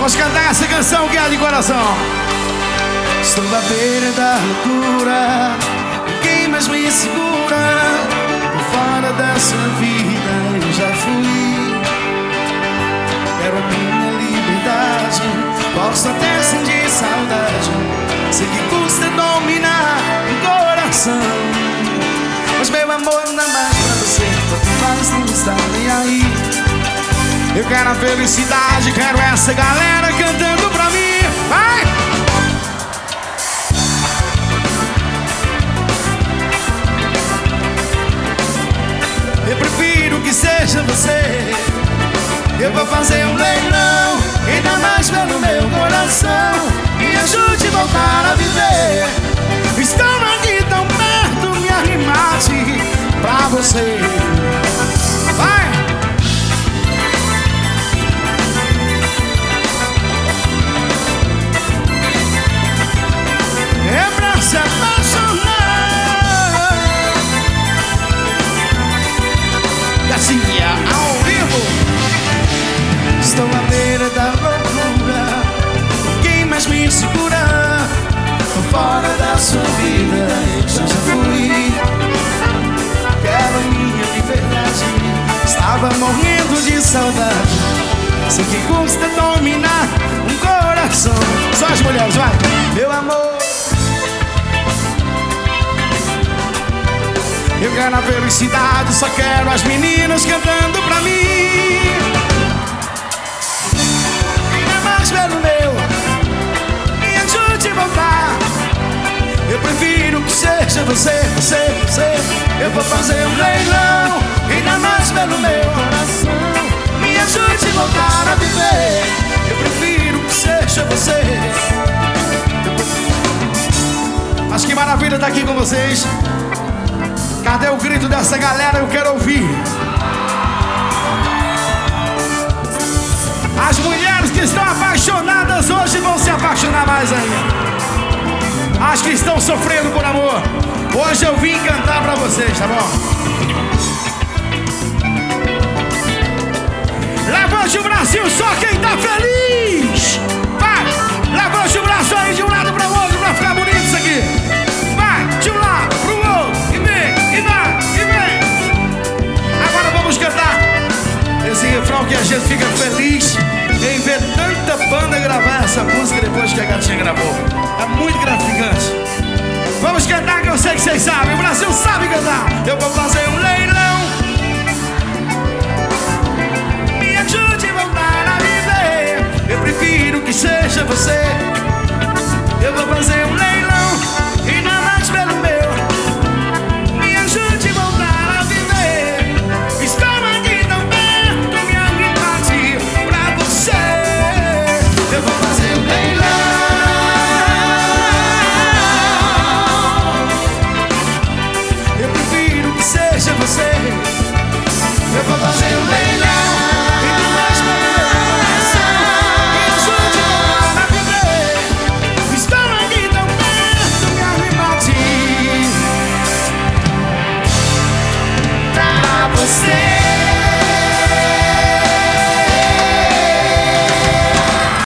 Vamos cantar essa canção que é de coração. Estou à beira da loucura, ninguém mais me segura. Por fora dessa vida eu já fui. Quero a minha liberdade, posso até sentir saudade. Sei que custa dominar o coração, mas meu amor não mais pra você, quanto mais não está nem aí. Eu quero a felicidade, quero essa galera cantando pra mim. Vai! Eu prefiro que seja você. Eu vou fazer um leilão, ainda mais pelo meu coração. Me ajude a voltar a viver. Estou aqui tão perto, me arremate pra você. Vai! É pra se apaixonar. Gacinha, ao vivo. Estou à beira da loucura, quem mais me segura? Tô fora da sua vida, eu já fui. Quero a minha liberdade, estava morrendo de saudade. Sei que custa dominar um coração. Só as mulheres, vai! Meu amor, eu quero a felicidade, só quero as meninas cantando pra mim. ainda mais pelo meu, me ajude a voltar. Eu prefiro que seja você. Eu vou fazer um leilão, ainda mais pelo meu coração. Me ajude a voltar a viver. Eu prefiro que seja você. Mas que maravilha estar aqui com vocês. Cadê o grito dessa galera? Eu quero ouvir. As mulheres que estão apaixonadas hoje vão se apaixonar mais ainda. As que estão sofrendo por amor, hoje eu vim cantar pra vocês, tá bom? Levante o Brasil, só quem tá feliz. Vai, levante o braço aí de um lado para o outro pra ficar bonito isso aqui. Vai, de um lado pro outro, e vem, e vai, e vem. Agora vamos cantar esse refrão que a gente fica feliz em ver tanta banda gravar essa música depois que a Gatinha gravou. É muito gratificante. Vamos cantar que eu sei que vocês sabem, o Brasil sabe cantar. Eu vou fazer um leilão,